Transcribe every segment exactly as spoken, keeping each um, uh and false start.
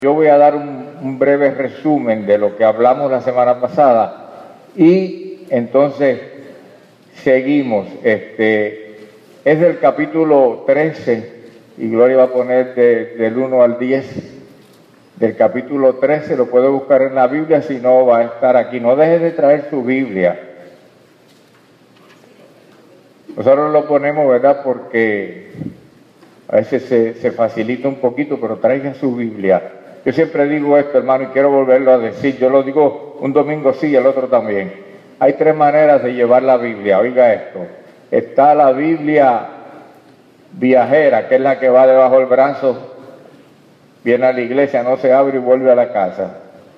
Yo voy a dar un, un breve resumen de lo que hablamos la semana pasada y entonces seguimos. Este, es del capítulo trece y Gloria va a poner de, del uno al diez del capítulo trece, lo puede buscar en la Biblia, si no va a estar aquí. No deje de traer su Biblia. Nosotros lo ponemos, ¿verdad? Porque a veces se, se facilita un poquito, pero traiga su Biblia. Yo siempre digo esto, hermano, y quiero volverlo a decir. Yo lo digo un domingo sí y el otro también. Hay tres maneras de llevar la Biblia. Oiga esto. Está la Biblia viajera, que es la que va debajo del brazo, viene a la iglesia, no se abre y vuelve a la casa.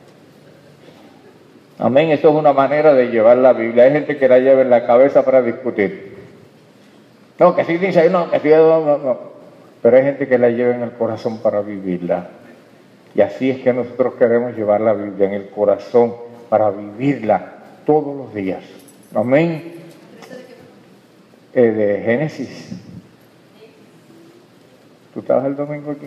Amén. Eso es una manera de llevar la Biblia. Hay gente que la lleva en la cabeza para discutir. No, que sí dice, no, que sí, no, no, no. Pero hay gente que la lleva en el corazón para vivirla. Y así es que nosotros queremos llevar la Biblia en el corazón para vivirla todos los días. Amén. Eh, de Génesis. ¿Tú estabas el domingo aquí?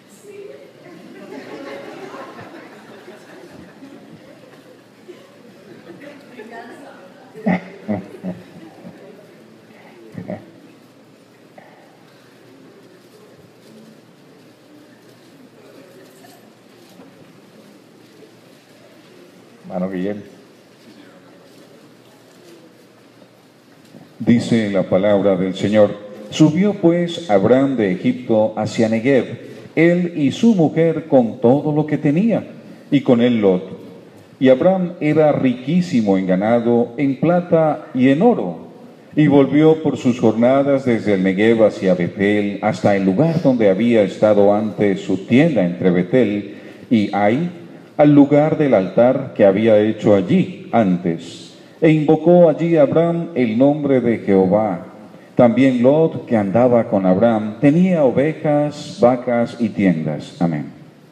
Hermano Guillermo. Dice la palabra del Señor: subió pues Abraham de Egipto hacia Negev, él y su mujer con todo lo que tenía, y con él Lot. Y Abraham era riquísimo en ganado, en plata y en oro, y volvió por sus jornadas desde el Negev hacia Betel, hasta el lugar donde había estado antes su tienda entre Betel y Ai, al lugar del altar que había hecho allí antes, e invocó allí a Abraham el nombre de Jehová. También Lot, que andaba con Abraham, tenía ovejas, vacas y tiendas. Amén.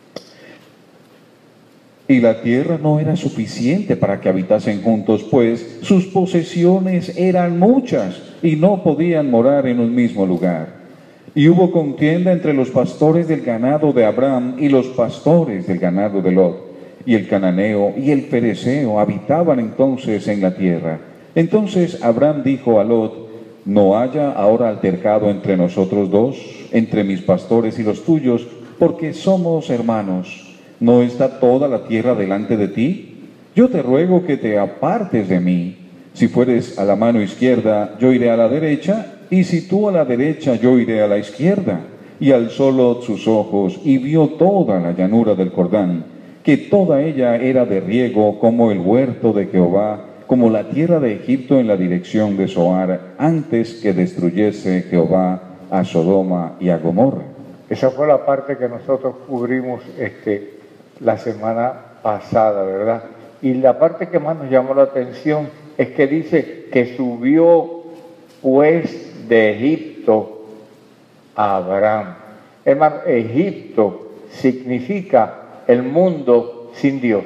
Y la tierra no era suficiente para que habitasen juntos, pues sus posesiones eran muchas y no podían morar en un mismo lugar. Y hubo contienda entre los pastores del ganado de Abraham y los pastores del ganado de Lot. Y el cananeo y el fereceo habitaban entonces en la tierra. Entonces Abraham dijo a Lot: no haya ahora altercado entre nosotros dos, entre mis pastores y los tuyos, porque somos hermanos. ¿No está toda la tierra delante de ti? Yo te ruego que te apartes de mí. Si fueres a la mano izquierda, yo iré a la derecha, y si tú a la derecha, yo iré a la izquierda. Y alzó Lot sus ojos y vio toda la llanura del Jordán, que toda ella era de riego como el huerto de Jehová, como la tierra de Egipto en la dirección de Zoar, antes que destruyese Jehová a Sodoma y a Gomorra. Esa fue la parte que nosotros cubrimos este, la semana pasada, ¿verdad? Y la parte que más nos llamó la atención es que dice que subió pues de Egipto a Abraham. Hermano, Egipto significa el mundo sin Dios.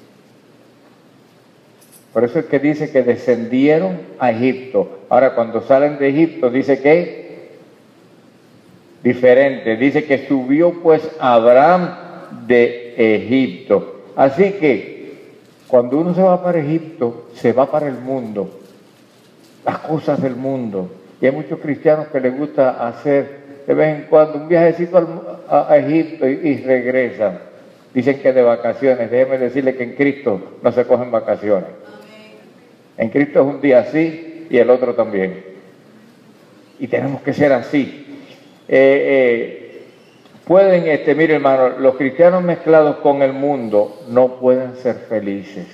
Por eso es que dice que descendieron a Egipto. Ahora, cuando salen de Egipto, dice que diferente. Dice que subió pues Abraham de Egipto. Así que, cuando uno se va para Egipto, se va para el mundo. Las cosas del mundo. Y hay muchos cristianos que les gusta hacer de vez en cuando un viajecito al, a, a Egipto y, y regresan. Dicen que de vacaciones. Déjeme decirle que en Cristo no se cogen vacaciones. En Cristo es un día sí y el otro también. Y tenemos que ser así. Eh, eh, pueden, este, mire hermano, los cristianos mezclados con el mundo no pueden ser felices.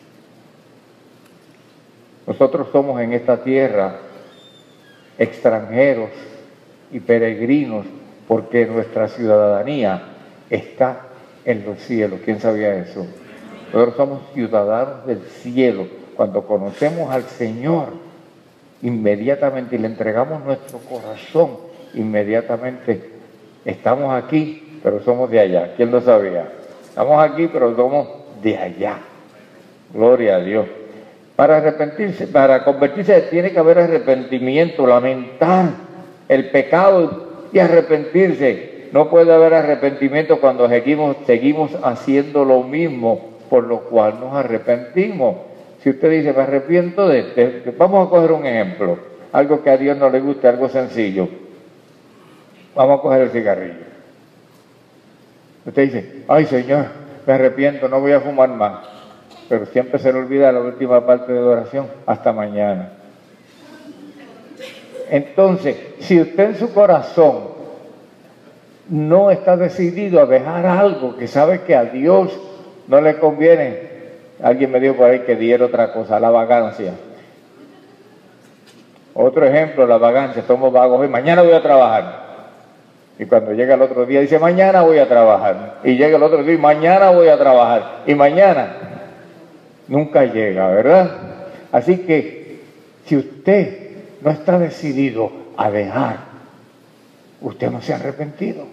Nosotros somos en esta tierra extranjeros y peregrinos porque nuestra ciudadanía está en los cielos. ¿Quién sabía eso? Nosotros somos ciudadanos del cielo. Cuando conocemos al Señor, inmediatamente y le entregamos nuestro corazón, inmediatamente estamos aquí, pero somos de allá. ¿Quién lo sabía? Estamos aquí, pero somos de allá. Gloria a Dios. Para arrepentirse, para convertirse, tiene que haber arrepentimiento, lamentar el pecado y arrepentirse. no puede haber arrepentimiento cuando seguimos, seguimos haciendo lo mismo, por lo cual nos arrepentimos. Si usted dice, me arrepiento de, de, de... Vamos a coger un ejemplo, algo que a Dios no le guste, algo sencillo. Vamos a coger el cigarrillo. Usted dice, ay Señor, me arrepiento, no voy a fumar más. Pero siempre se le olvida la última parte de la oración, hasta mañana. Entonces, si usted en su corazón no está decidido a dejar algo que sabe que a Dios no le conviene, alguien me dijo por ahí que diera otra cosa, la vagancia. Otro ejemplo, la vagancia, somos vagos y mañana voy a trabajar. Y cuando llega el otro día dice, mañana voy a trabajar. Y llega el otro día y mañana voy a trabajar. Y mañana nunca llega, ¿verdad? Así que si usted no está decidido a dejar, usted no se ha arrepentido.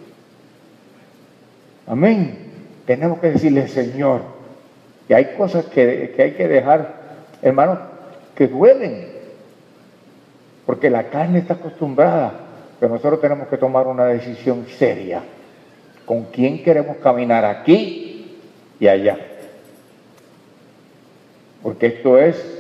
Amén. Tenemos que decirle, Señor, que hay cosas que, que hay que dejar, hermanos, que duelen. Porque la carne está acostumbrada, pero nosotros tenemos que tomar una decisión seria. ¿Con quién queremos caminar aquí y allá? Porque esto es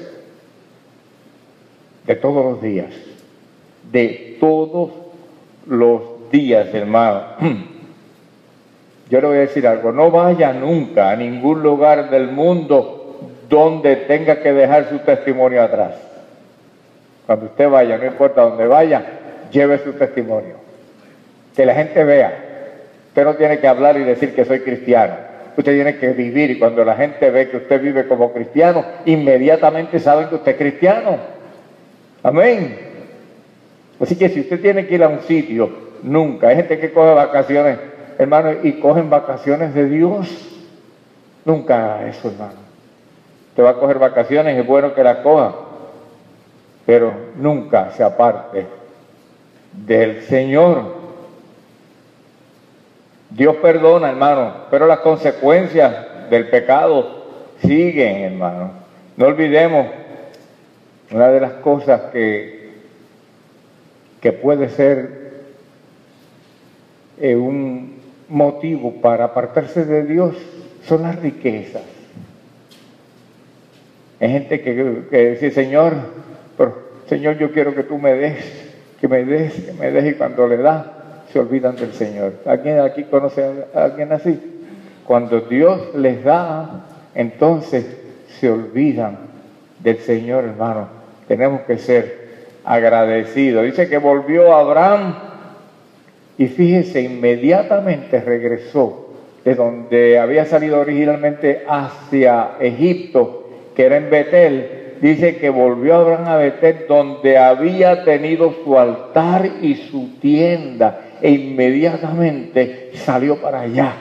de todos los días, de todos los días, hermano. Yo le voy a decir algo, no vaya nunca a ningún lugar del mundo donde tenga que dejar su testimonio atrás. Cuando usted vaya, no importa dónde vaya, lleve su testimonio. Que la gente vea. Usted no tiene que hablar y decir que soy cristiano. Usted tiene que vivir, y cuando la gente ve que usted vive como cristiano, inmediatamente saben que usted es cristiano. Amén. Así que si usted tiene que ir a un sitio, nunca. Hay gente que coge vacaciones, hermano, y cogen vacaciones de Dios. Nunca haga eso, hermano. Usted va a coger vacaciones, es bueno que las coja, pero nunca se aparte del Señor. Dios perdona, hermano, pero las consecuencias del pecado siguen, hermano. No olvidemos una de las cosas que, que puede ser eh, un motivo para apartarse de Dios son las riquezas. Hay gente que, que dice, Señor, pero, Señor, yo quiero que tú me des, que me des, que me des, y cuando le da, se olvidan del Señor. ¿Alguien aquí conoce a alguien así? Cuando Dios les da, entonces se olvidan del Señor, hermano. Tenemos que ser agradecidos. Dice que volvió Abraham y fíjese, inmediatamente regresó de donde había salido originalmente hacia Egipto, que era en Betel. Dice que volvió Abraham a Betel, donde había tenido su altar y su tienda, e inmediatamente salió para allá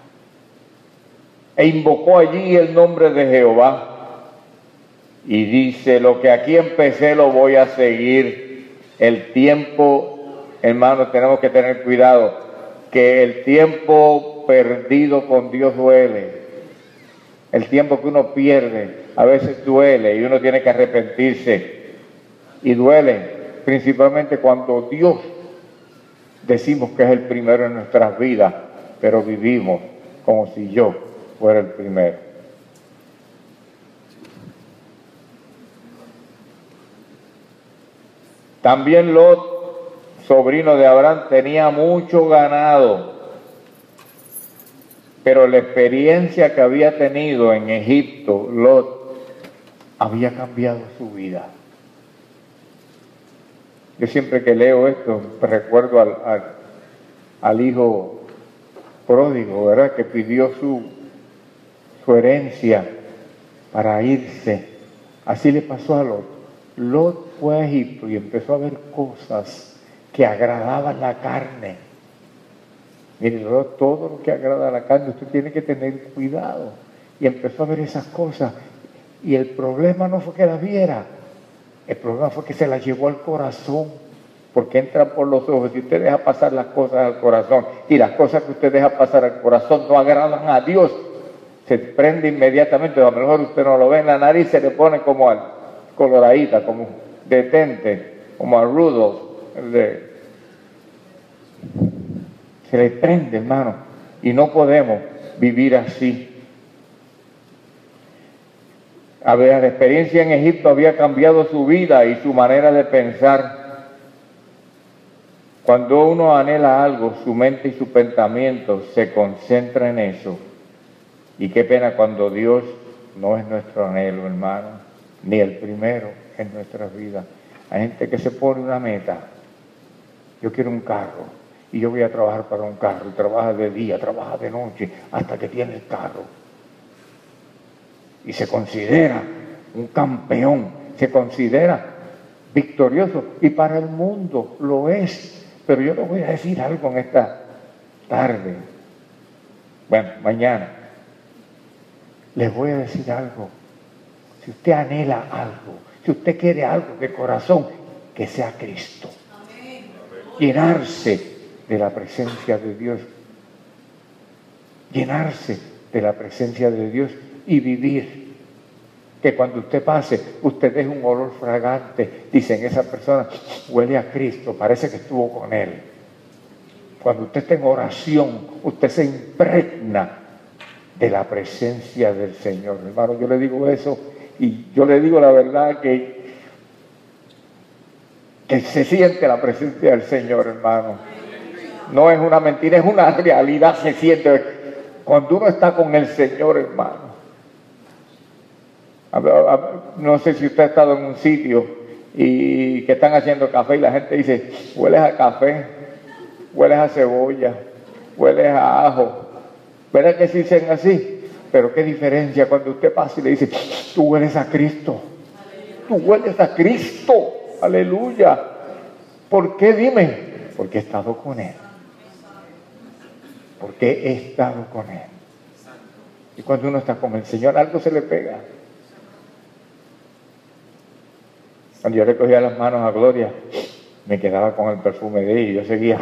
e invocó allí el nombre de Jehová. Y dice, lo que aquí empecé lo voy a seguir. El tiempo, hermanos, tenemos que tener cuidado, que el tiempo perdido con Dios duele. El tiempo que uno pierde a veces duele, y uno tiene que arrepentirse. Y duele principalmente cuando Dios decimos que es el primero en nuestras vidas, pero vivimos como si yo fuera el primero. También Lot, sobrino de Abraham, tenía mucho ganado, pero la experiencia que había tenido en Egipto, Lot, había cambiado su vida. Yo siempre que leo esto, recuerdo al, al, al hijo pródigo, ¿verdad?, que pidió su, su herencia para irse. Así le pasó a Lot. Lot fue a Egipto y empezó a ver cosas que agradaban la carne. Mire, todo lo que agrada a la carne, usted tiene que tener cuidado. Y empezó a ver esas cosas. Y el problema no fue que las viera, el problema fue que se las llevó al corazón, porque entran por los ojos. Si usted deja pasar las cosas al corazón, y las cosas que usted deja pasar al corazón no agradan a Dios, se prende inmediatamente. A lo mejor usted no lo ve en la nariz, se le pone como al coloradita, como detente, como a Rudolph, el de Se le prende, hermano, y no podemos vivir así. A ver, la experiencia en Egipto había cambiado su vida y su manera de pensar. Cuando uno anhela algo, su mente y su pensamiento se concentra en eso. Y qué pena cuando Dios no es nuestro anhelo, hermano, ni el primero en nuestras vidas. Hay gente que se pone una meta. Yo quiero un carro y yo voy a trabajar para un carro. Y trabaja de día, trabaja de noche, hasta que tiene el carro. Y se considera un campeón, se considera victorioso. Y para el mundo lo es. Pero yo les voy a decir algo en esta tarde. Bueno, mañana. Les voy a decir algo. Si usted anhela algo, si usted quiere algo de corazón, que sea Cristo. Amén. Llenarse de la presencia de Dios. Llenarse de la presencia de Dios y vivir. Que cuando usted pase, usted deje un olor fragante. Dicen, esa persona huele a Cristo, parece que estuvo con Él. Cuando usted está en oración, usted se impregna de la presencia del Señor. Hermano, yo le digo eso y yo le digo la verdad que, que se siente la presencia del Señor, hermano. No es una mentira, es una realidad, se siente. Cuando uno está con el Señor, hermano. No sé si usted ha estado en un sitio y que están haciendo café y la gente dice, hueles a café, hueles a cebolla, hueles a ajo. ¿Verdad que se dicen así? Pero qué diferencia cuando usted pasa y le dice, tú hueles a Cristo, tú hueles a Cristo, aleluya. ¿Por qué? Dime. Porque he estado con Él. Porque he estado con Él. Y cuando uno está con el Señor, algo se le pega. Cuando yo le cogía las manos a Gloria, me quedaba con el perfume de ella y yo seguía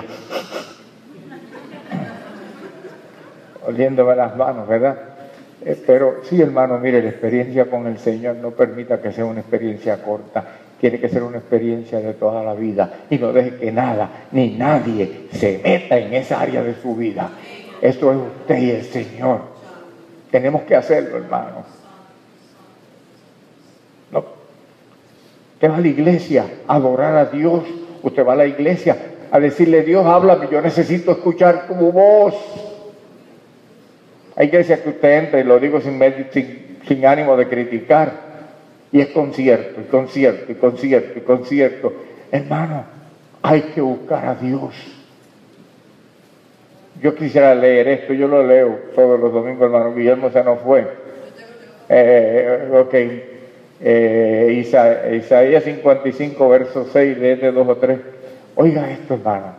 oliéndome las manos, ¿verdad? Eh, pero sí, hermano, mire, la experiencia con el Señor no permita que sea una experiencia corta. Tiene que ser una experiencia de toda la vida. Y no deje que nada, ni nadie se meta en esa área de su vida. Eso es usted y el Señor. Tenemos que hacerlo, hermano. No. Usted va a la iglesia a adorar a Dios. Usted va a la iglesia a decirle, Dios, háblame, yo necesito escuchar tu voz. Hay iglesias que usted entra, y lo digo sin, sin, sin ánimo de criticar, y es concierto, y concierto, y concierto, y concierto. Hermano, hay que buscar a Dios. Yo quisiera leer esto, yo lo leo todos los domingos, hermano. Guillermo se nos fue. Eh, ok. Eh, Isa, Isaías cincuenta y cinco, verso seis, léete dos o tres. Oiga esto, hermano.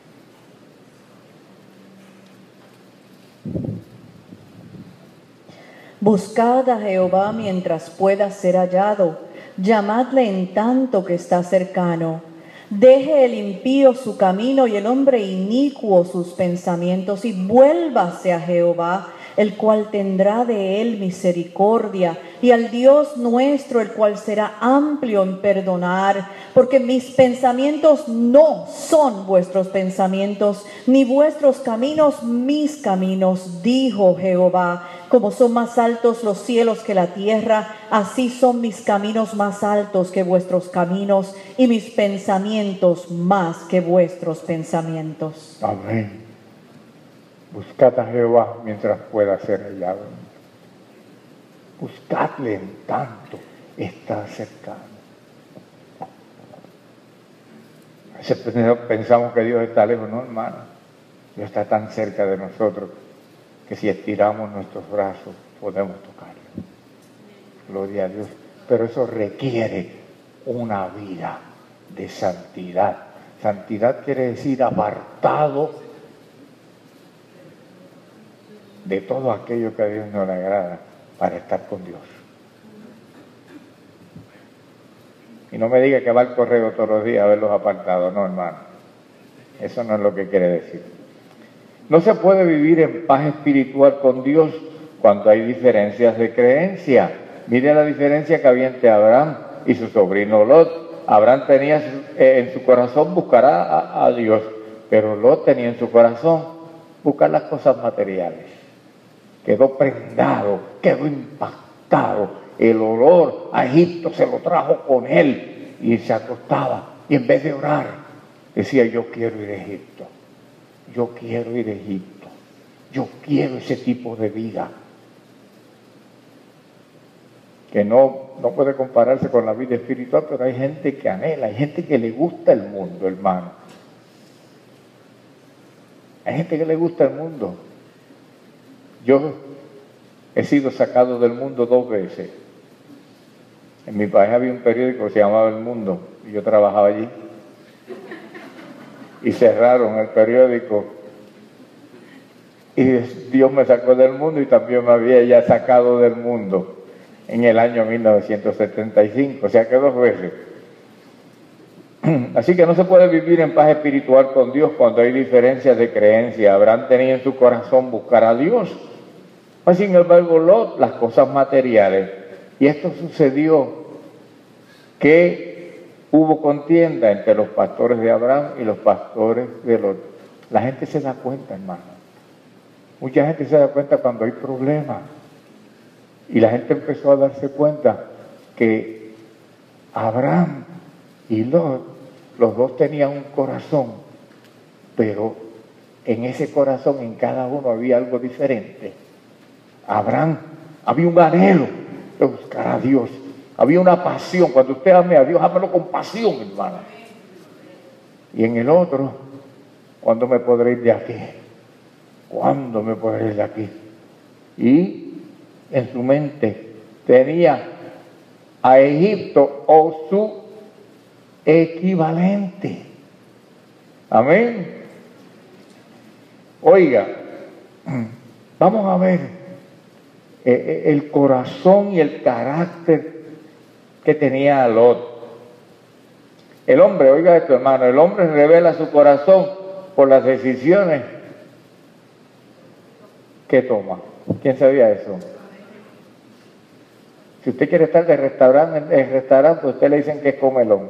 Buscad a Jehová mientras pueda ser hallado, llamadle en tanto que está cercano. Deje el impío su camino y el hombre inicuo sus pensamientos, y vuélvase a Jehová, el cual tendrá de él misericordia, y al Dios nuestro, el cual será amplio en perdonar, porque mis pensamientos no son vuestros pensamientos, ni vuestros caminos mis caminos, dijo Jehová. Como son más altos los cielos que la tierra, así son mis caminos más altos que vuestros caminos, y mis pensamientos más que vuestros pensamientos. Amén. Buscad a Jehová mientras pueda ser hallado. Buscadle en tanto está cercano. A veces pensamos que Dios está lejos, no, hermano. Dios está tan cerca de nosotros que si estiramos nuestros brazos podemos tocarlo. Gloria a Dios. Pero eso requiere una vida de santidad. Santidad quiere decir apartado de todo aquello que a Dios no le agrada para estar con Dios. Y no me diga que va al correo todos los días a ver los apartados, no, hermano. Eso no es lo que quiere decir. No se puede vivir en paz espiritual con Dios cuando hay diferencias de creencia. Mire la diferencia que había entre Abraham y su sobrino Lot. Abraham tenía en su corazón buscar a, a Dios, Pero Lot tenía en su corazón buscar las cosas materiales. Quedó prendado, quedó impactado. El olor a Egipto se lo trajo con él y se acostaba. Y en vez de orar, decía, yo quiero ir a Egipto. Yo quiero ir a Egipto. Yo quiero ese tipo de vida. Que no, no puede compararse con la vida espiritual, pero hay gente que anhela, hay gente que le gusta el mundo, hermano. Hay gente que le gusta el mundo. Yo he sido sacado del mundo dos veces. En mi país había un periódico que se llamaba El Mundo, y yo trabajaba allí. Y cerraron el periódico. Y Dios me sacó del mundo y también me había ya sacado del mundo en el año mil novecientos setenta y cinco, o sea que dos veces. Así que no se puede vivir en paz espiritual con Dios cuando hay diferencias de creencia. Abraham tenía en su corazón buscar a Dios. Pues, sin embargo, Lot, las cosas materiales. Y esto sucedió que hubo contienda entre los pastores de Abraham y los pastores de Lot. La gente se da cuenta, hermano. Mucha gente se da cuenta cuando hay problemas. Y la gente empezó a darse cuenta que Abraham y Lot, los dos tenían un corazón, pero en ese corazón, en cada uno había algo diferente. Abraham, había un anhelo de buscar a Dios, había una pasión. Cuando usted ame a Dios, ámelo con pasión, hermano. Y en el otro, ¿cuándo me podré ir de aquí? ¿Cuándo me podré ir de aquí? Y en su mente tenía a Egipto o su equivalente. Amén. Oiga, vamos a ver eh, el corazón y el carácter que tenía Lot. El hombre, oiga esto, hermano, el hombre revela su corazón por las decisiones que toma. ¿Quién sabía eso? Si usted quiere estar de restaurante en restaurante, usted le dicen que es comelón.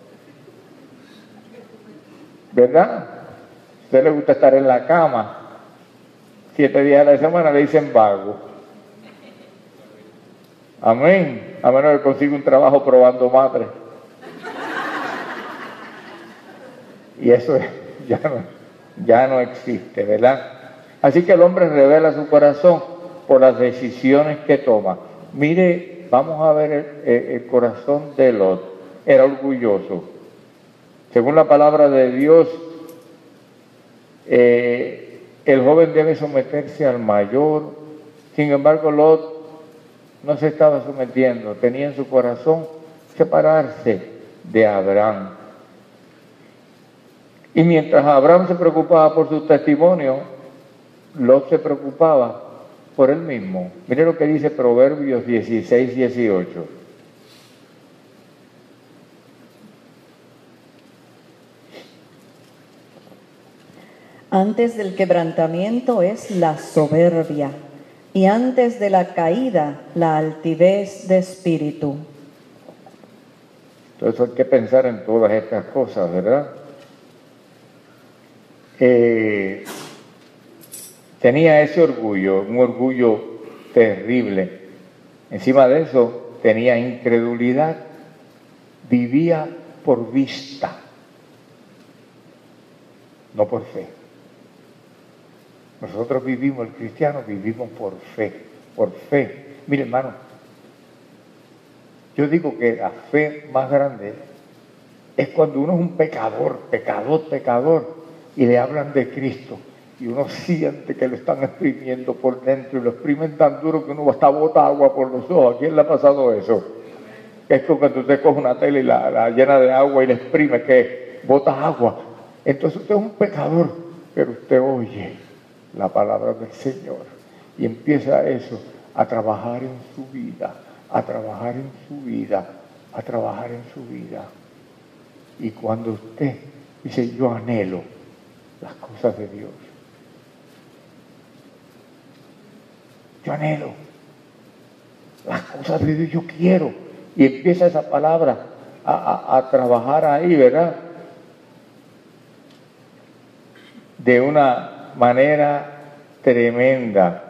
¿Verdad? A usted le gusta estar en la cama. Siete días a la semana le dicen vago. Amén. A menos que consiga un trabajo probando madre. Y eso ya no, ya no existe, ¿verdad? Así que el hombre revela su corazón por las decisiones que toma. Mire, vamos a ver el, el, el corazón de Lot. Era orgulloso. Según la palabra de Dios, eh, el joven debe someterse al mayor. Sin embargo, Lot no se estaba sometiendo. Tenía en su corazón separarse de Abraham. Y mientras Abraham se preocupaba por su testimonio, Lot se preocupaba por él mismo. Mire lo que dice Proverbios dieciséis, dieciocho. Antes del quebrantamiento es la soberbia, y antes de la caída la altivez de espíritu. Entonces hay que pensar en todas estas cosas, ¿verdad? Eh, tenía ese orgullo, un orgullo terrible. Encima de eso tenía incredulidad, vivía por vista, no por fe. Nosotros vivimos, el cristiano, vivimos por fe, por fe. Mire, hermano, yo digo que la fe más grande es cuando uno es un pecador, pecador, pecador, y le hablan de Cristo, y uno siente que lo están exprimiendo por dentro, y lo exprimen tan duro que uno hasta bota agua por los ojos. ¿A quién le ha pasado eso? Es como cuando usted coge una tela y la, la llena de agua y la exprime, que bota agua. Entonces usted es un pecador, pero usted oye la palabra del Señor y empieza eso a trabajar en su vida, a trabajar en su vida, a trabajar en su vida. Y cuando usted dice, yo anhelo las cosas de Dios, yo anhelo las cosas de Dios, yo quiero, y empieza esa palabra a, a, a trabajar ahí, ¿verdad? de una manera tremenda.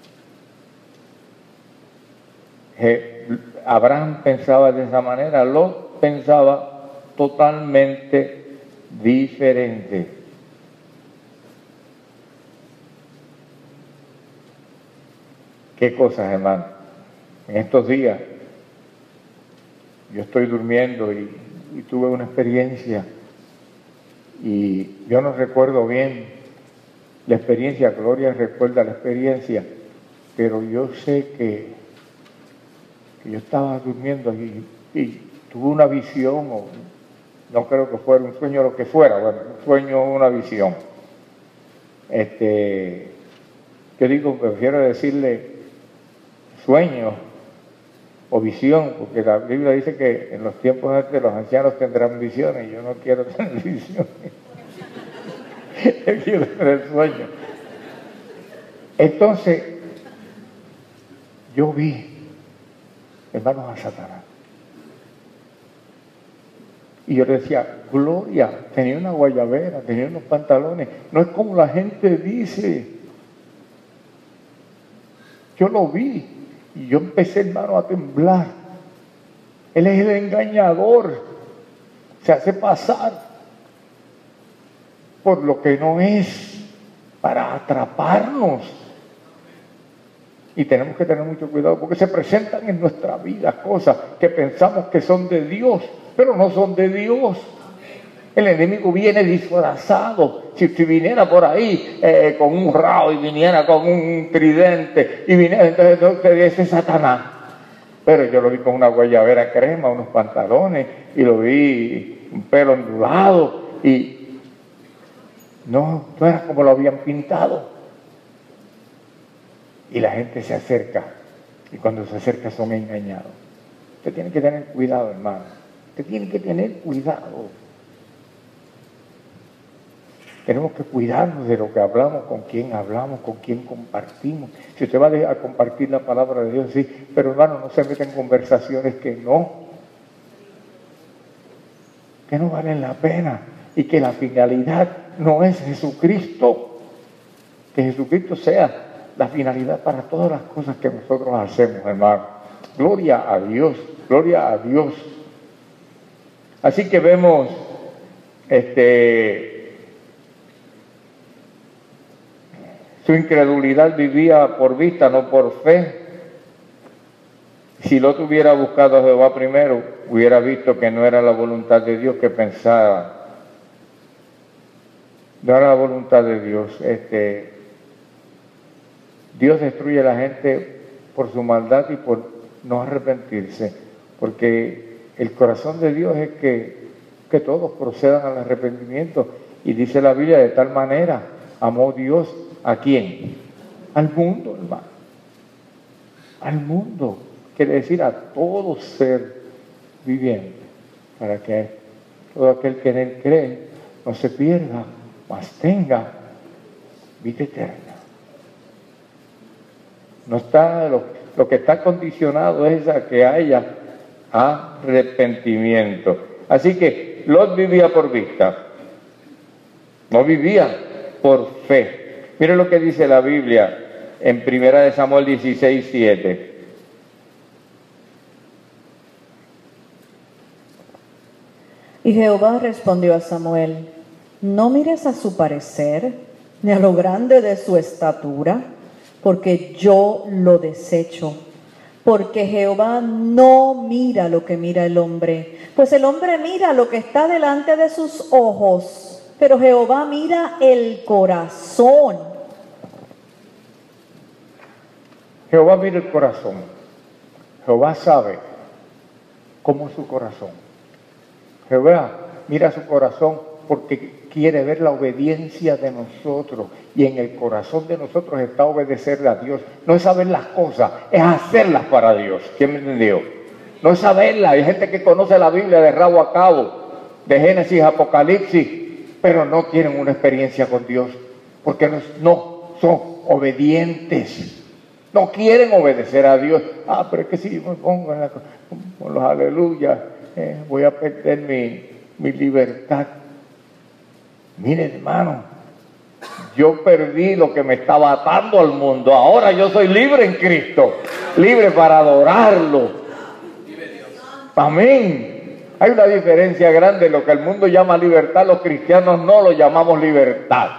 Abraham pensaba de esa manera, Lot pensaba totalmente diferente. ¿Qué cosas, hermano? En estos días yo estoy durmiendo y, y tuve una experiencia y yo no recuerdo bien la experiencia, Gloria recuerda la experiencia, pero yo sé que, que yo estaba durmiendo y, y tuve una visión, o no creo que fuera un sueño, lo que fuera, bueno, un sueño o una visión. Este, yo digo, prefiero decirle sueño o visión, porque la Biblia dice que en los tiempos de los ancianos tendrán visiones, y yo no quiero tener visiones. Yo quiero tener sueño. Entonces, yo vi, hermanos, a Satanás. Y yo le decía, Gloria, tenía una guayabera, tenía unos pantalones. No es como la gente dice. Yo lo vi y yo empecé, hermano, a temblar. Él es el engañador. Se hace pasar por lo que no es para atraparnos. Y tenemos que tener mucho cuidado porque se presentan en nuestra vida cosas que pensamos que son de Dios, pero no son de Dios. El enemigo viene disfrazado. Si, si viniera por ahí eh, con un rao y viniera con un tridente y viniera, entonces, entonces ese es Satanás. Pero yo lo vi con una guayabera crema, unos pantalones, y lo vi un pelo ondulado y no, no era como lo habían pintado. Y la gente se acerca, y cuando se acerca son engañados. Usted tiene que tener cuidado, hermano. Usted tiene que tener cuidado. Tenemos que cuidarnos de lo que hablamos, con quién hablamos, con quién compartimos. Si usted va a compartir la palabra de Dios, sí, pero hermano, no se meta en conversaciones que no, que no valen la pena, y que la finalidad no es Jesucristo. Que Jesucristo sea la finalidad para todas las cosas que nosotros hacemos, hermano. Gloria a Dios, gloria a Dios. Así que vemos, este, su incredulidad vivía por vista, no por fe. Si Lot hubiera buscado a Jehová primero, hubiera visto que no era la voluntad de Dios que pensaba. No era la voluntad de Dios. Este, Dios destruye a la gente por su maldad y por no arrepentirse, porque el corazón de Dios es que, que todos procedan al arrepentimiento. Y dice la Biblia, de tal manera amó Dios ¿a quién? Al mundo, hermano. Al mundo. Quiere decir a todo ser viviente, para que todo aquel que en él cree no se pierda, mas tenga vida eterna. No está, lo, lo que está condicionado es a que haya arrepentimiento. Así que Lot vivía por vista, no vivía por fe. Mire lo que dice la Biblia en Primera de Samuel dieciséis, siete. Y Jehová respondió a Samuel: no mires a su parecer, ni a lo grande de su estatura, porque yo lo desecho. Porque Jehová no mira lo que mira el hombre, pues el hombre mira lo que está delante de sus ojos, pero Jehová mira el corazón. Jehová mira el corazón. Jehová sabe cómo es su corazón. Jehová mira su corazón porque quiere ver la obediencia de nosotros, y en el corazón de nosotros está obedecerle a Dios. No es saber las cosas, es hacerlas para Dios. ¿Quién me entendió? No es saberlas. Hay gente que conoce la Biblia de rabo a cabo, de Génesis a Apocalipsis, pero no tienen una experiencia con Dios, porque no, no son obedientes. No quieren obedecer a Dios. Ah, pero es que si me pongo en la, con los aleluyas, eh, voy a perder mi, mi libertad. Miren, hermano, Yo perdí lo que me estaba atando al mundo. Ahora yo soy libre en Cristo. Libre para adorarlo. Amén. Hay una diferencia grande. Lo que el mundo llama libertad, los cristianos no lo llamamos libertad.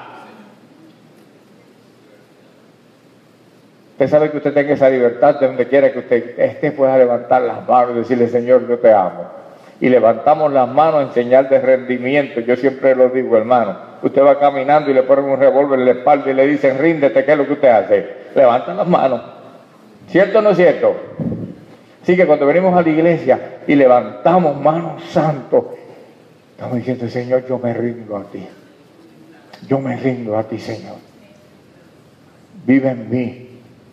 Usted sabe que usted tenga esa libertad de donde quiera que usted esté, pueda levantar las manos y decirle: Señor, yo te amo. Y levantamos las manos en señal de rendimiento. Yo siempre lo digo, hermano. Usted va caminando y le ponen un revólver en la espalda y le dicen: ríndete, ¿qué es lo que usted hace? Levanta las manos. ¿Cierto o no es cierto? Así que cuando venimos a la iglesia y levantamos manos santos, estamos diciendo: Señor, yo me rindo a ti. Yo me rindo a ti, Señor. Vive en mí.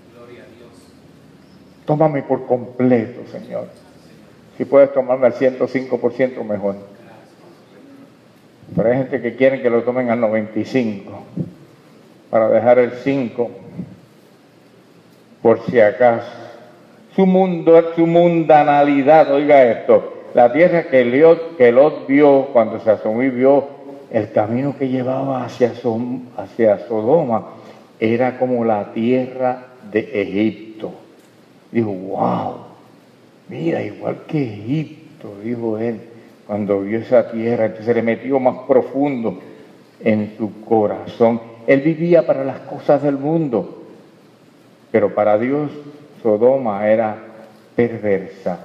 Tómame por completo, Señor. Si puedes tomarme al ciento cinco por ciento, mejor. Pero hay gente que quiere que lo tomen al noventa y cinco por ciento para dejar el cinco por ciento por si acaso. Su mundo, su mundanalidad, oiga esto, la tierra que Lot, que Lot vio cuando se asomó y vio el camino que llevaba hacia, hacia Sodoma, era como la tierra de Egipto. Dijo: wow, mira, igual que Egipto, dijo él, cuando vio esa tierra. Entonces se le metió más profundo en su corazón. Él vivía para las cosas del mundo, pero para Dios Sodoma era perversa.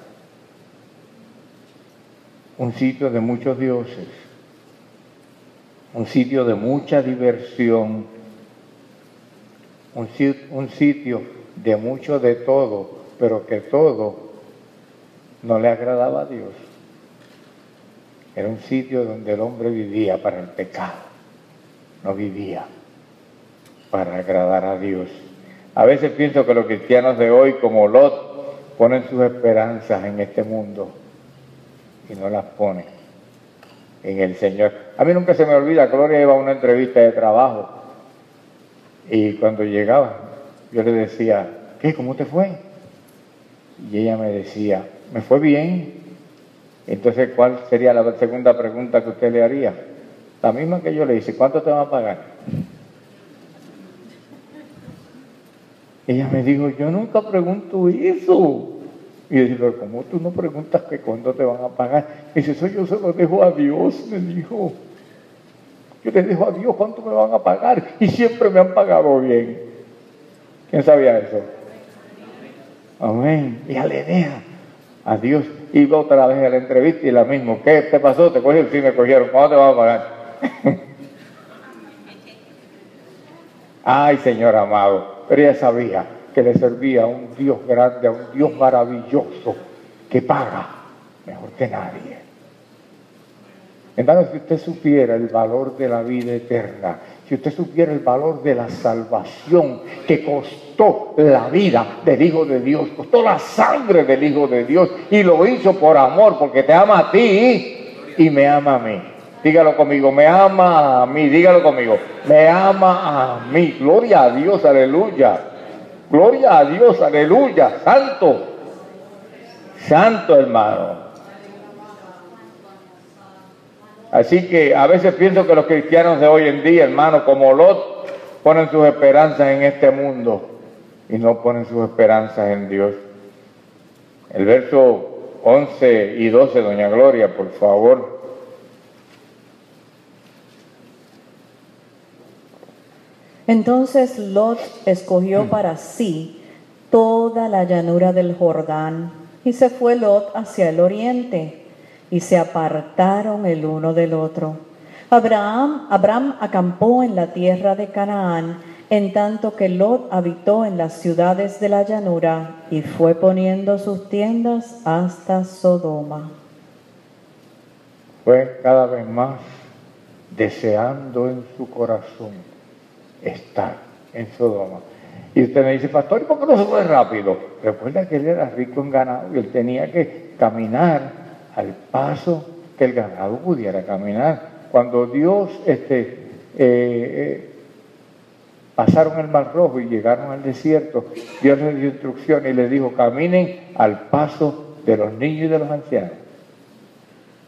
Un sitio de muchos dioses, un sitio de mucha diversión, un sitio, un sitio de mucho de todo, pero que todo no le agradaba a Dios. Era un sitio donde el hombre vivía para el pecado, no vivía para agradar a Dios. A veces pienso que los cristianos de hoy, como Lot, ponen sus esperanzas en este mundo y no las ponen en el Señor. A mí nunca se me olvida, Gloria iba a una entrevista de trabajo y cuando llegaba yo le decía: ¿qué? ¿Cómo te fue? Y ella me decía: me fue bien. Entonces, ¿cuál sería la segunda pregunta que usted le haría? La misma que yo le hice: ¿cuánto te van a pagar? Ella me dijo: yo nunca pregunto eso. Y yo digo: ¿cómo tú no preguntas que cuándo te van a pagar? Y dice: eso yo se lo dejo a Dios, me dijo. Yo le dejo a Dios cuánto me van a pagar y siempre me han pagado bien. ¿Quién sabía eso? Amén. Ella le deja a Dios. Iba otra vez a la entrevista y la misma: ¿qué te pasó? ¿Te cogieron? Sí, me cogieron. ¿Cuándo te van a pagar? Ay, Señor amado. Pero ella sabía que le servía a un Dios grande, a un Dios maravilloso, que paga mejor que nadie. Hermano, si usted supiera el valor de la vida eterna, si usted supiera el valor de la salvación que costó la vida del Hijo de Dios, costó la sangre del Hijo de Dios, y lo hizo por amor, porque te ama a ti y me ama a mí. Dígalo conmigo: me ama a mí. Dígalo conmigo: me ama a mí. Gloria a Dios, aleluya. Gloria a Dios, aleluya. Santo, santo, hermano. Así que a veces pienso que los cristianos de hoy en día, hermano, como Lot, ponen sus esperanzas en este mundo y no ponen sus esperanzas en Dios. El verso once y doce, doña Gloria, por favor. Entonces Lot escogió para sí toda la llanura del Jordán, y se fue Lot hacia el oriente, y se apartaron el uno del otro. Abraham, Abraham acampó en la tierra de Canaán, en tanto que Lot habitó en las ciudades de la llanura, y fue poniendo sus tiendas hasta Sodoma. Fue cada vez más deseando en su corazón estar en Sodoma. Y usted me dice: pastor, ¿y por qué no se fue rápido? Recuerda que él era rico en ganado y él tenía que caminar al paso que el ganado pudiera caminar. Cuando Dios este, eh, eh, pasaron el Mar Rojo y llegaron al desierto, Dios les dio instrucciones y les dijo: caminen al paso de los niños y de los ancianos.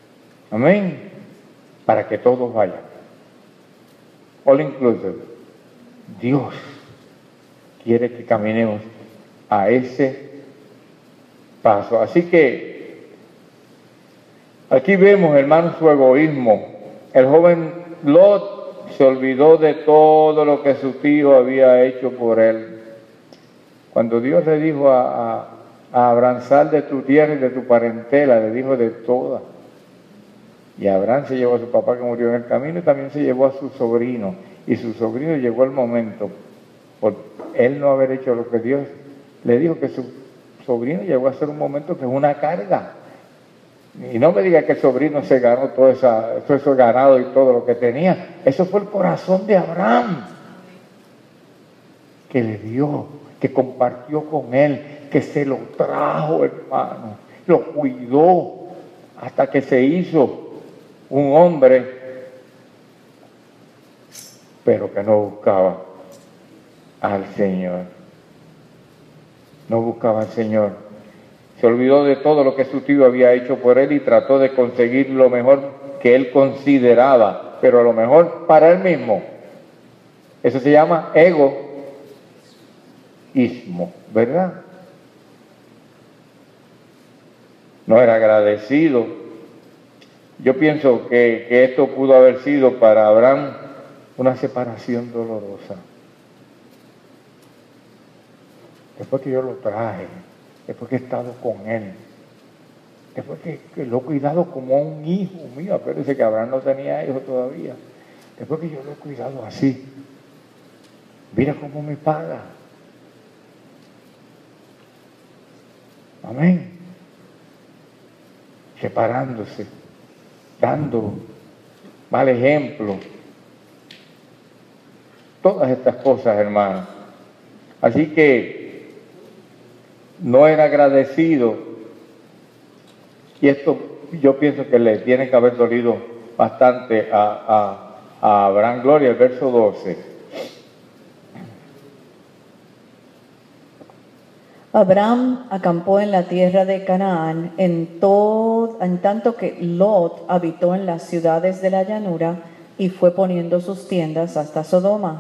Amén. Para que todos vayan. All inclusive. Dios quiere que caminemos a ese paso. Así que aquí vemos, hermanos, su egoísmo. El joven Lot se olvidó de todo lo que su tío había hecho por él. Cuando Dios le dijo a, a, a Abraham, sal de tu tierra y de tu parentela, le dijo de toda. Y Abraham se llevó a su papá que murió en el camino y también se llevó a su sobrino. Y su sobrino llegó el momento, por él no haber hecho lo que Dios le dijo, que su sobrino llegó a ser un momento que es una carga. Y no me diga que el sobrino se ganó todo, esa, todo eso ganado y todo lo que tenía. Eso fue el corazón de Abraham, que le dio, que compartió con él, que se lo trajo, hermano, lo cuidó hasta que se hizo un hombre, pero que no buscaba al Señor. No buscaba al Señor. Se olvidó de todo lo que su tío había hecho por él y trató de conseguir lo mejor que él consideraba, pero a lo mejor para él mismo. Eso se llama egoísmo, ¿verdad? No era agradecido. Yo pienso que, que esto pudo haber sido para Abraham una separación dolorosa. Después que yo lo traje, después que he estado con él, después que, que lo he cuidado como un hijo mío, acuérdense que Abraham no tenía hijo todavía, después que yo lo he cuidado así, mira cómo me paga. Amén. Separándose, dando mal ejemplo, todas estas cosas, hermanos. Así que no era agradecido, y esto yo pienso que le tiene que haber dolido bastante a, a, a Abraham. Gloria, el verso doce. Abraham acampó en la tierra de Canaán, en, todo, en tanto que Lot habitó en las ciudades de la llanura y fue poniendo sus tiendas hasta Sodoma.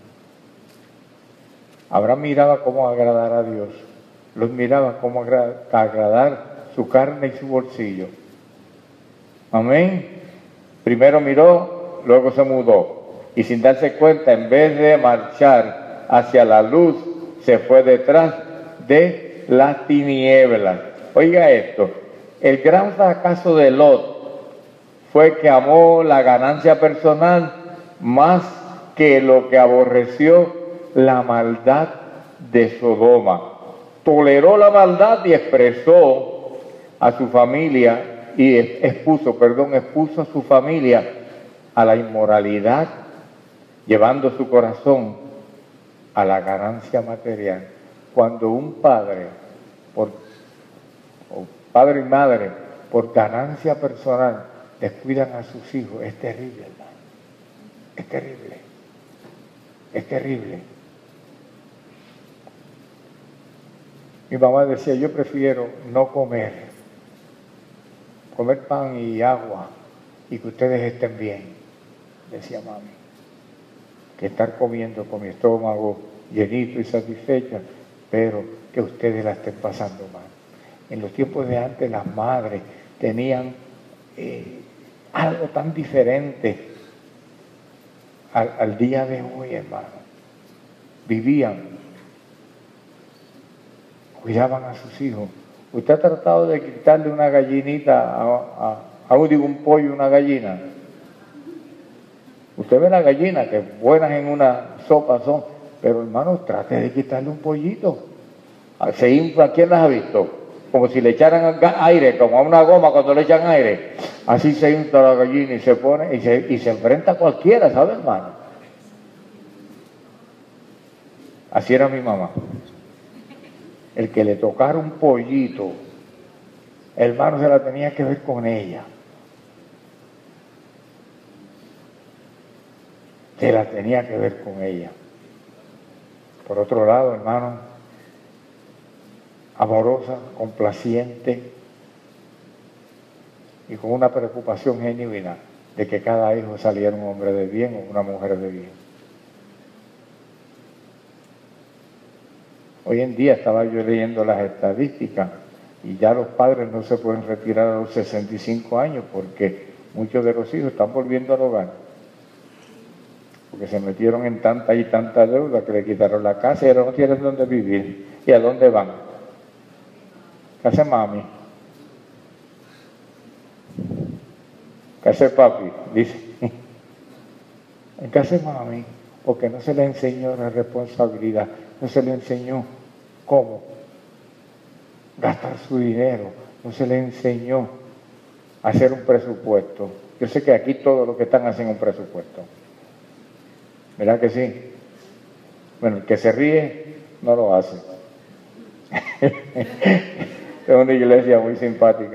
Abraham miraba cómo agradar a Dios. Los miraba cómo agra- agradar su carne y su bolsillo. Amén. Primero miró, luego se mudó. Y sin darse cuenta, en vez de marchar hacia la luz, se fue detrás de las tinieblas. Oiga esto, el gran fracaso de Lot fue que amó la ganancia personal más que lo que aborreció la maldad de Sodoma. Toleró la maldad y expresó a su familia y expuso, perdón, expuso a su familia a la inmoralidad, llevando su corazón a la ganancia material. Cuando un padre, por, o padre y madre, por ganancia personal, descuidan a sus hijos, es terrible, hermano. Es terrible. Es terrible. Mi mamá decía, yo prefiero no comer, comer pan y agua y que ustedes estén bien, decía mami, que estar comiendo con mi estómago llenito y satisfecha, pero que ustedes la estén pasando mal. En los tiempos de antes las madres tenían eh, algo tan diferente al, al día de hoy, hermano. Vivían, cuidaban a sus hijos. ¿Usted ha tratado de quitarle una gallinita a, a, a un, digo, un pollo, una gallina? Usted ve la gallina, que buenas en una sopa son, pero hermano, trate de quitarle un pollito. Se infla, ¿quién las ha visto? Como si le echaran aire, como a una goma cuando le echan aire. Así se infla la gallina y se pone, y se, y se enfrenta a cualquiera, ¿sabe, hermano? Así era mi mamá. El que le tocara un pollito, hermano, se la tenía que ver con ella. Se la tenía que ver con ella. Por otro lado, hermano, amorosa, complaciente y con una preocupación genuina de que cada hijo saliera un hombre de bien o una mujer de bien. Hoy en día estaba yo leyendo las estadísticas y ya los padres no se pueden retirar a los sesenta y cinco años porque muchos de los hijos están volviendo al hogar. Porque se metieron en tanta y tanta deuda que le quitaron la casa y ahora no tienen dónde vivir. ¿Y a dónde van? ¿Qué hace mami? ¿Qué hace papi? Dice. ¿Qué hace mami? Porque no se le enseñó la responsabilidad, no se le enseñó cómo gastar su dinero, no se le enseñó a hacer un presupuesto. Yo sé que aquí todos los que están hacen un presupuesto. ¿Verdad que sí? Bueno, el que se ríe no lo hace. Es una iglesia muy simpática.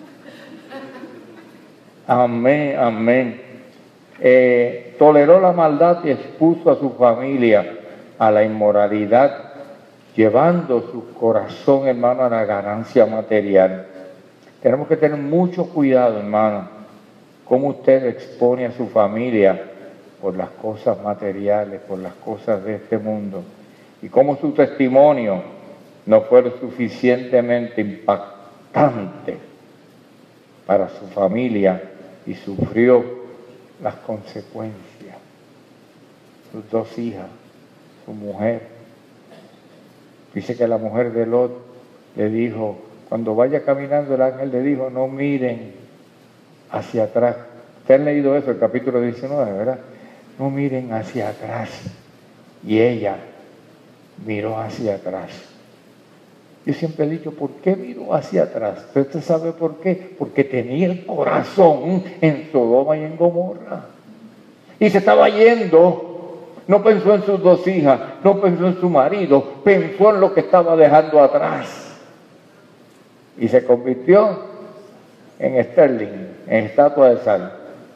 Amén, amén. Eh, toleró la maldad y expuso a su familia a la inmoralidad, llevando su corazón, hermano, a la ganancia material. Tenemos que tener mucho cuidado, hermano, cómo usted expone a su familia por las cosas materiales, por las cosas de este mundo, y cómo su testimonio no fue lo suficientemente impactante para su familia y sufrió las consecuencias. Sus dos hijas, su mujer. Dice que la mujer de Lot le dijo, cuando vaya caminando el ángel le dijo, no miren hacia atrás. Ustedes han leído eso, el capítulo diecinueve, ¿verdad? No miren hacia atrás. Y ella miró hacia atrás. Yo siempre he dicho, ¿por qué miró hacia atrás? ¿Usted sabe por qué? Porque tenía el corazón en Sodoma y en Gomorra. Y se estaba yendo. No pensó en sus dos hijas, no pensó en su marido, pensó en lo que estaba dejando atrás. Y se convirtió en sterling, en estatua de sal.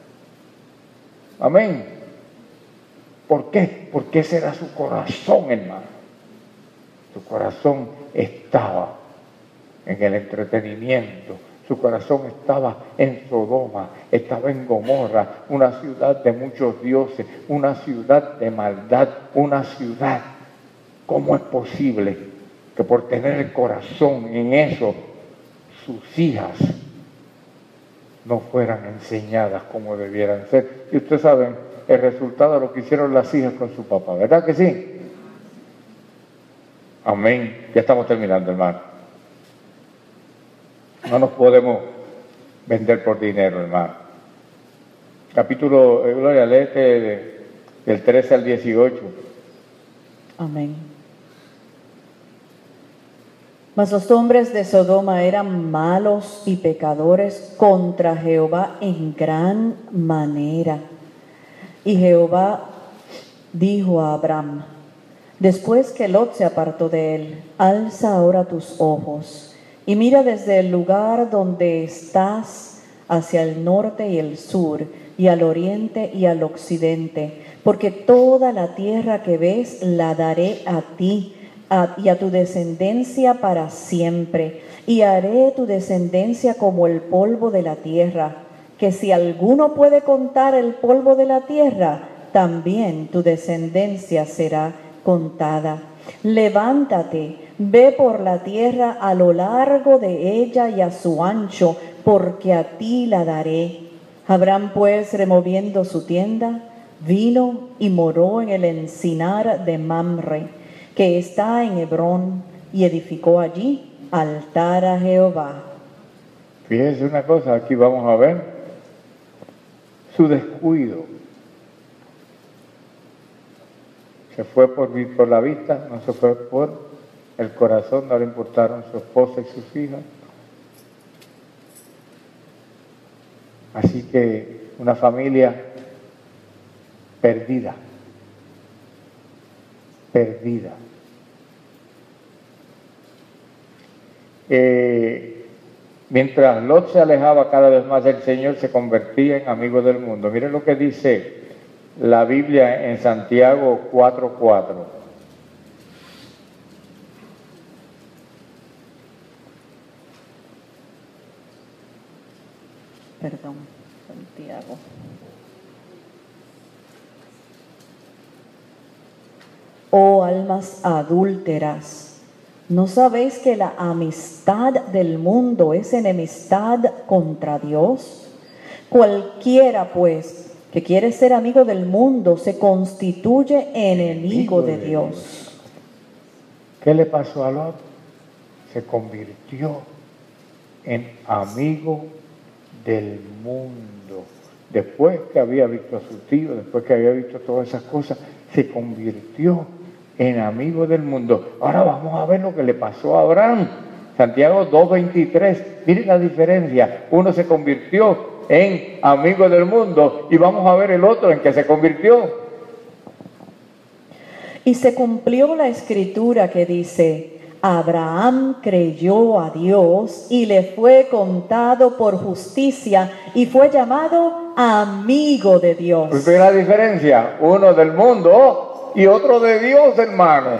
Amén. ¿Por qué? Porque ese era su corazón, hermano. Su corazón estaba en el entretenimiento, su corazón estaba en Sodoma, estaba en Gomorra, una ciudad de muchos dioses, una ciudad de maldad, una ciudad. ¿Cómo es posible que por tener el corazón en eso, sus hijas no fueran enseñadas como debieran ser? Y ustedes saben el resultado de lo que hicieron las hijas con su papá, ¿verdad que sí? Amén. Ya estamos terminando, hermano. No nos podemos vender por dinero, hermano. Capítulo, eh, Gloria, léete de, del trece al dieciocho. Amén. Mas los hombres de Sodoma eran malos y pecadores contra Jehová en gran manera. Y Jehová dijo a Abraham, después que Lot se apartó de él, alza ahora tus ojos y mira desde el lugar donde estás hacia el norte y el sur, y al oriente y al occidente, porque toda la tierra que ves la daré a ti a, y a tu descendencia para siempre, y haré tu descendencia como el polvo de la tierra, que si alguno puede contar el polvo de la tierra, también tu descendencia será contada. Levántate, ve por la tierra a lo largo de ella y a su ancho, porque a ti la daré. Abraham pues, removiendo su tienda, vino y moró en el encinar de Mamre, que está en Hebrón, y edificó allí altar a Jehová. Fíjense una cosa, aquí vamos a ver su descuido. Se fue por, por la vista, no se fue por el corazón, no le importaron su esposa y sus hijas. Así que una familia perdida, perdida. Eh, mientras Lot se alejaba cada vez más del Señor, se convertía en amigo del mundo. Miren lo que dice la Biblia en Santiago cuatro cuatro. Perdón, Santiago. Oh almas adúlteras, ¿No sabéis que la amistad del mundo es enemistad contra Dios? Cualquiera, pues, que quiere ser amigo del mundo se constituye enemigo de Dios. ¿Qué le pasó a Lot? Se convirtió en amigo del mundo. Después que había visto a su tío, después que había visto todas esas cosas, se convirtió en amigo del mundo. Ahora vamos a ver lo que le pasó a Abraham. Santiago dos veintitrés. Miren la diferencia. Uno se convirtió en amigo del mundo y vamos a ver el otro en que se convirtió. Y se cumplió la escritura que dice: Abraham creyó a Dios y le fue contado por justicia y fue llamado amigo de Dios. ¿Usted ve la diferencia? Uno del mundo y otro de Dios, hermano.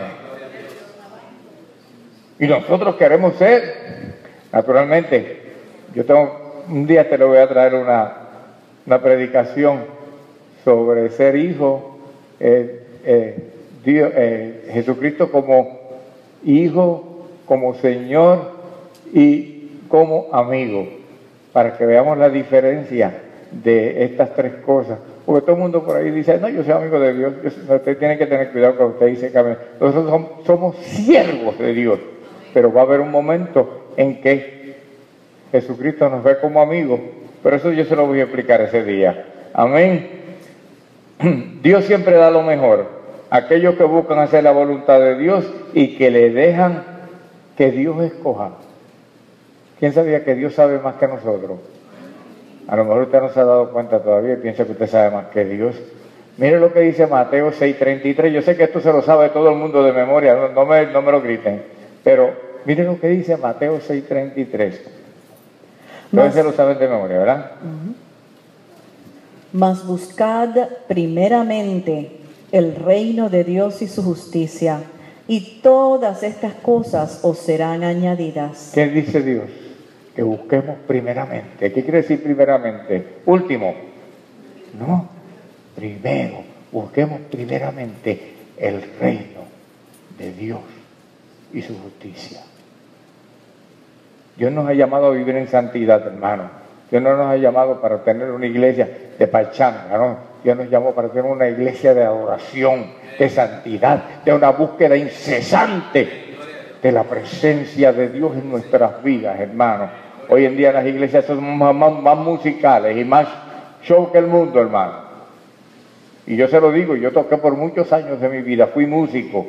Y nosotros queremos ser, naturalmente, yo tengo, un día te le voy a traer una, una predicación sobre ser hijo, eh, eh, Dios, eh, Jesucristo como hijo, como Señor y como amigo, para que veamos la diferencia de estas tres cosas. Porque todo el mundo por ahí dice, no, yo soy amigo de Dios. Yo, usted tiene que tener cuidado cuando usted dice que nosotros somos, somos siervos de Dios, pero va a haber un momento en que Jesucristo nos ve como amigos, pero eso yo se lo voy a explicar ese día. Amén. Dios siempre da lo mejor. Aquellos que buscan hacer la voluntad de Dios y que le dejan que Dios escoja. ¿Quién sabía que Dios sabe más que nosotros? A lo mejor usted no se ha dado cuenta todavía y piensa que usted sabe más que Dios. Mire lo que dice Mateo seis treinta y tres. Yo sé que esto se lo sabe todo el mundo de memoria, no, no, me, no me lo griten. Pero mire lo que dice Mateo seis treinta y tres. Ustedes se lo saben de memoria, ¿verdad? Uh-huh. Mas buscad primeramente el reino de Dios y su justicia, y todas estas cosas os serán añadidas. ¿Qué dice Dios? Que busquemos primeramente. ¿Qué quiere decir primeramente? Último. No, primero. Busquemos primeramente el reino de Dios y su justicia. Dios nos ha llamado a vivir en santidad, hermano. Dios no nos ha llamado para tener una iglesia de pachanga, ¿no? Dios nos llamó para tener una iglesia de adoración, de santidad, de una búsqueda incesante de la presencia de Dios en nuestras vidas, hermano. Hoy en día las iglesias son más, más, más musicales y más show que el mundo, hermano. Y yo se lo digo, yo toqué por muchos años de mi vida, fui músico.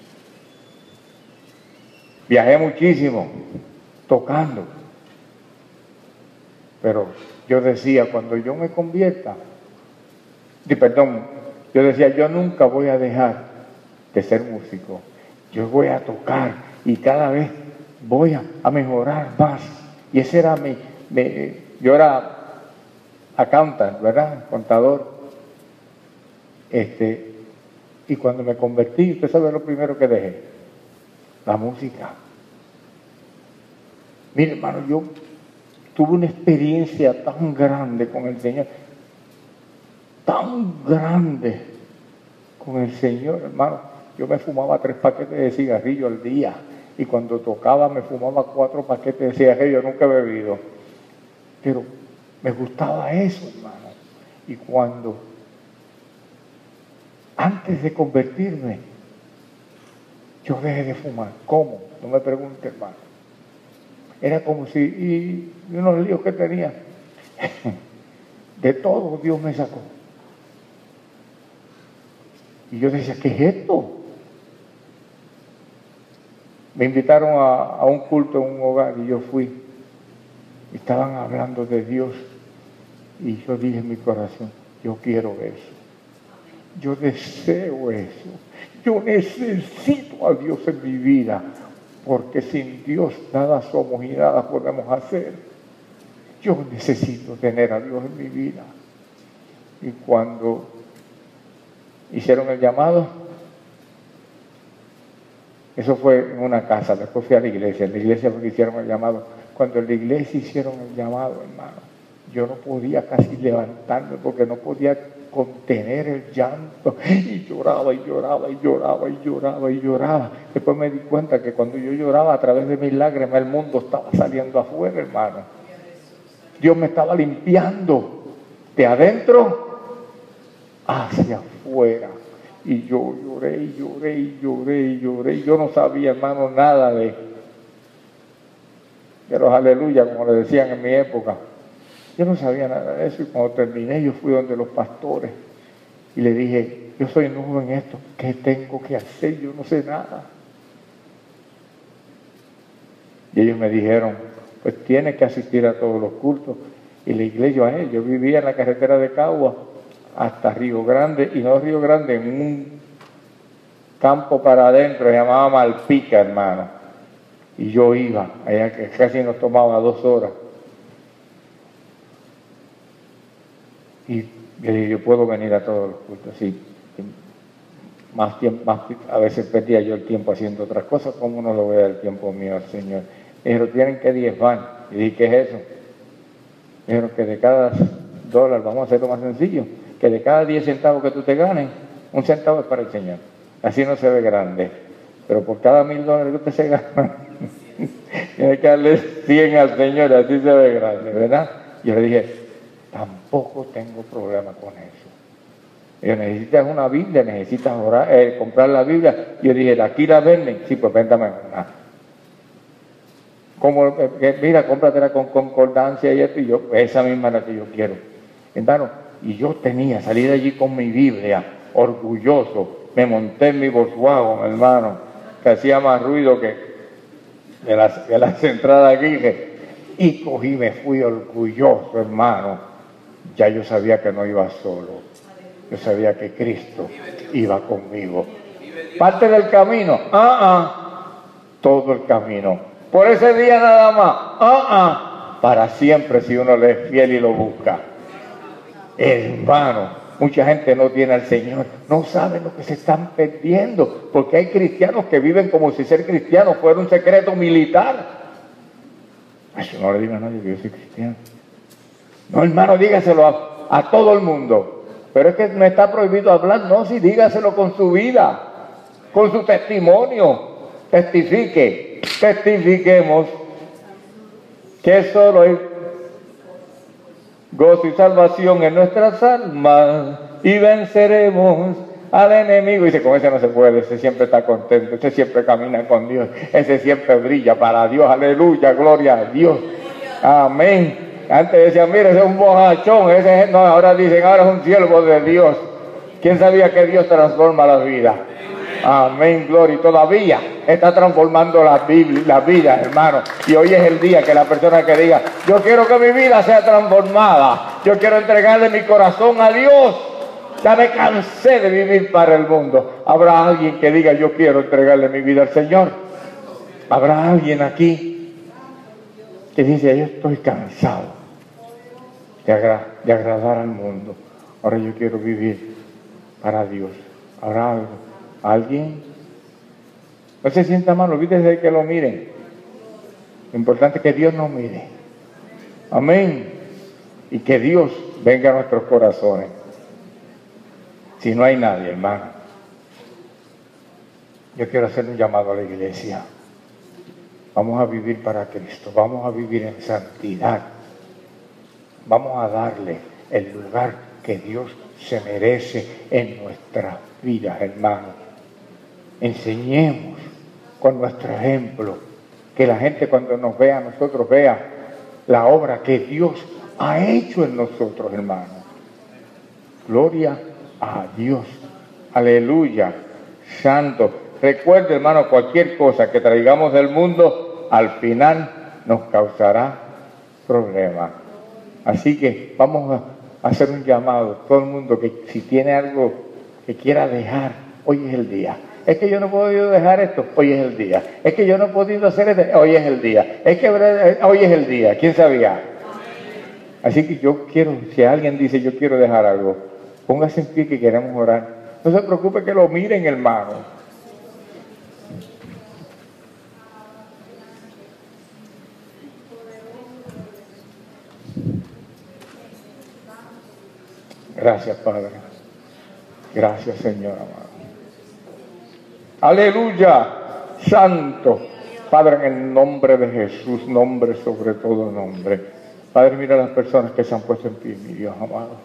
Viajé muchísimo, tocando. Pero yo decía, cuando yo me convierta, y perdón, yo decía, yo nunca voy a dejar de ser músico. Yo voy a tocar y cada vez voy a, a mejorar más. Y ese era mi, mi, yo era accountant, ¿verdad? Contador. Este, y cuando me convertí, usted sabe lo primero que dejé, la música. Mire, hermano, yo tuve una experiencia tan grande con el Señor, tan grande con el Señor, hermano. Yo me fumaba tres paquetes de cigarrillo al día y cuando tocaba me fumaba cuatro paquetes de cigarrillo. Yo nunca he bebido, pero me gustaba eso, hermano. Y cuando, antes de convertirme, yo dejé de fumar. ¿Cómo? No me pregunte, hermano. Era como si, y, y unos líos que tenía, de todo Dios me sacó. Y yo decía, ¿qué es esto? Me invitaron a, a un culto en un hogar y yo fui. Estaban hablando de Dios y yo dije en mi corazón, yo quiero eso. Yo deseo eso. Yo necesito a Dios en mi vida. Porque sin Dios nada somos y nada podemos hacer. Yo necesito tener a Dios en mi vida. Y cuando hicieron el llamado, eso fue en una casa, después fui a la iglesia. En la iglesia fue que hicieron el llamado. Cuando en la iglesia hicieron el llamado, hermano, yo no podía casi levantarme porque no podía contener el llanto. Y lloraba y lloraba y lloraba y lloraba y lloraba. Después me di cuenta que cuando yo lloraba a través de mis lágrimas, el mundo estaba saliendo afuera, hermano. Dios me estaba limpiando de adentro hacia afuera. Y yo lloré y lloré y lloré y lloré. Y yo no sabía, hermano, nada de, de los aleluya, como le decían en mi época. Yo no sabía nada de eso. Y cuando terminé, yo fui donde los pastores y le dije, yo soy nuevo en esto, ¿qué tengo que hacer? Yo no sé nada. Y ellos me dijeron, pues tienes que asistir a todos los cultos. Y la iglesia, eh, yo vivía en la carretera de Cagua hasta Río Grande, y no Río Grande, en un campo para adentro, se llamaba Malpica, hermano. Y yo iba, allá que casi nos tomaba dos horas. Y yo dije, yo puedo venir a todos los cultos, sí. Más tiempo, más, a veces perdía yo el tiempo haciendo otras cosas, ¿cómo no lo vea el tiempo mío al Señor? Me dijeron, tienen que diezmar. Y dije, ¿qué es eso? Me dijeron que de cada dólar, vamos a hacerlo más sencillo, que de cada diez centavos que tú te ganes, un centavo es para el Señor. Así no se ve grande. Pero por cada mil dólares que usted se gana, tiene que darle cien al Señor, así se ve grande, ¿verdad? Yo le dije, tampoco tengo problema con eso. Yo, necesitas una Biblia, necesitas orar, eh, comprar la Biblia. Yo dije, ¿aquí la venden? Sí, pues véndame una. Como, eh, mira, cómpratela con concordancia y esto, y yo, esa misma es la que yo quiero. Hermano, y yo tenía, salí de allí con mi Biblia, orgulloso, me monté en mi Volkswagen, hermano, que hacía más ruido que de las, de las entradas aquí, y cogí, me fui orgulloso, hermano. Ya yo sabía que no iba solo, yo sabía que Cristo iba conmigo. Parte del camino, ah, ah, todo el camino. Por ese día nada más, ah, ah, para siempre si uno le es fiel y lo busca. Hermano, mucha gente no tiene al Señor, no sabe lo que se están perdiendo, porque hay cristianos que viven como si ser cristiano fuera un secreto militar. Eso no le diga a nadie que yo soy cristiano. No, hermano, dígaselo a, a todo el mundo. Pero es que no está prohibido hablar, no, sí, dígaselo con su vida, con su testimonio. Testifique, testifiquemos que solo hay gozo y salvación en nuestras almas y venceremos al enemigo. Y dice, con ese no se puede, ese siempre está contento, ese siempre camina con Dios, ese siempre brilla para Dios, aleluya, gloria a Dios, amén. Antes decían, mire, ese es un bojachón, ese es... no, ahora dicen, ahora es un siervo de Dios. ¿Quién sabía que Dios transforma la vida? Amén, gloria. Y todavía está transformando la, Biblia, la vida, hermano. Y hoy es el día que la persona que diga, yo quiero que mi vida sea transformada, yo quiero entregarle mi corazón a Dios, ya me cansé de vivir para el mundo. Habrá alguien que diga, yo quiero entregarle mi vida al Señor. Habrá alguien aquí que dice, yo estoy cansado de, agra de agradar al mundo, ahora yo quiero vivir para Dios. ¿Habrá algo? ¿Alguien? No se sienta mal, olvídese de que lo miren. Lo importante es que Dios nos mire. Amén. Y que Dios venga a nuestros corazones. Si no hay nadie, hermano, yo quiero hacer un llamado a la iglesia. Vamos a vivir para Cristo, vamos a vivir en santidad, vamos a darle el lugar que Dios se merece en nuestras vidas, hermano. Enseñemos con nuestro ejemplo, que la gente cuando nos vea, nosotros vea la obra que Dios ha hecho en nosotros, hermano. Gloria a Dios, aleluya, santo. Recuerde, hermano, cualquier cosa que traigamos del mundo, al final nos causará problemas. Así que vamos a hacer un llamado, todo el mundo que si tiene algo que quiera dejar, hoy es el día. Es que yo no he podido dejar esto, hoy es el día. Es que yo no he podido hacer esto, hoy es el día. Es que hoy es el día, ¿quién sabía? Así que yo quiero, si alguien dice yo quiero dejar algo, póngase en pie que queremos orar. No se preocupe que lo miren, hermano. Gracias, Padre. Gracias, Señor amado. Aleluya, santo. Padre, en el nombre de Jesús, nombre sobre todo nombre. Padre, mira a las personas que se han puesto en pie, mi Dios amado.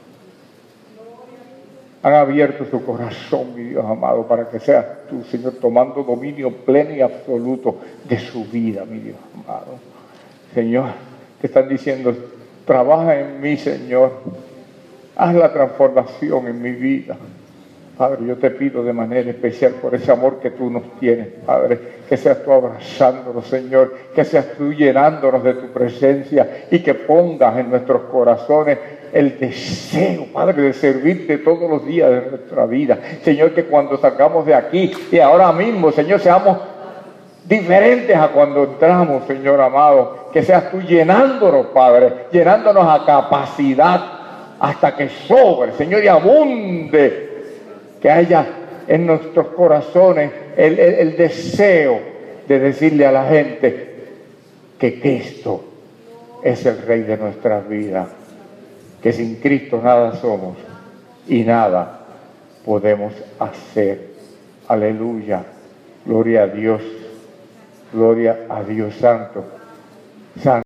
Han abierto su corazón, mi Dios amado, para que seas tú, Señor, tomando dominio pleno y absoluto de su vida, mi Dios amado. Señor, te están diciendo, trabaja en mí, Señor. Haz la transformación en mi vida. Padre, yo te pido de manera especial por ese amor que tú nos tienes, Padre, que seas tú abrazándonos, Señor, que seas tú llenándonos de tu presencia y que pongas en nuestros corazones el deseo, Padre, de servirte todos los días de nuestra vida. Señor, que cuando salgamos de aquí y ahora mismo, Señor, seamos diferentes a cuando entramos, Señor amado, que seas tú llenándonos, Padre, llenándonos a capacidad hasta que sobre, Señor, y abunde. Que haya en nuestros corazones el, el, el deseo de decirle a la gente que Cristo es el Rey de nuestras vidas, que sin Cristo nada somos y nada podemos hacer. Aleluya, gloria a Dios, gloria a Dios santo. Santo.